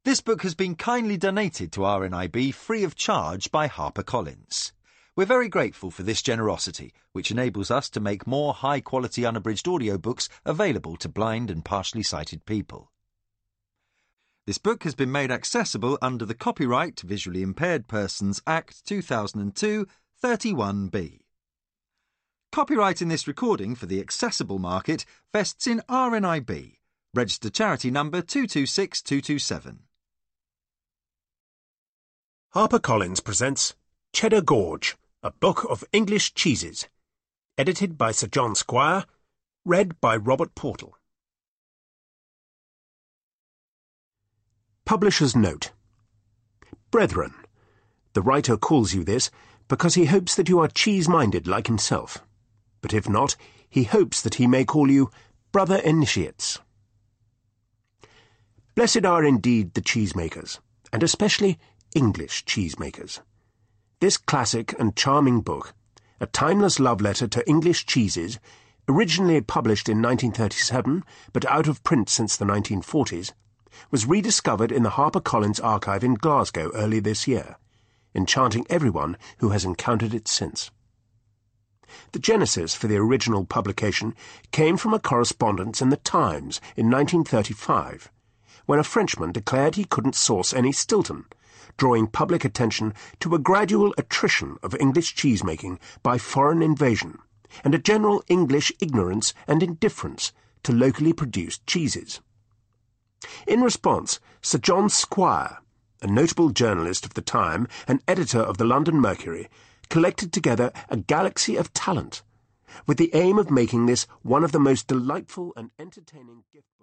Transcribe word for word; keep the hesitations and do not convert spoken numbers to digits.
This book has been kindly donated to R N I B free of charge by HarperCollins. We're very grateful for this generosity, which enables us to make more high-quality unabridged audiobooks available to blind and partially sighted people. This book has been made accessible under the Copyright Visually Impaired Persons Act two thousand two, thirty-one B. Copyright in this recording for the accessible market vests in R N I B, registered charity number two two six two two seven. HarperCollins presents Cheddar Gorge, a book of English cheeses, edited by Sir John Squire, read by Robert Portal. Publisher's Note. Brethren, the writer calls you this because he hopes that you are cheese-minded like himself, but if not, he hopes that he may call you brother initiates. Blessed are indeed the cheesemakers, and especially English cheesemakers. This classic and charming book, a timeless love letter to English cheeses, originally published in nineteen thirty-seven but out of print since the nineteen forties, was rediscovered in the HarperCollins archive in Glasgow early this year, enchanting everyone who has encountered it since. The genesis for the original publication came from a correspondence in the Times in nineteen thirty-five, when a Frenchman declared he couldn't source any Stilton, drawing public attention to a gradual attrition of English cheesemaking by foreign invasion and a general English ignorance and indifference to locally produced cheeses. In response, Sir John Squire, a notable journalist of the time and editor of the London Mercury, collected together a galaxy of talent, with the aim of making this one of the most delightful and entertaining gift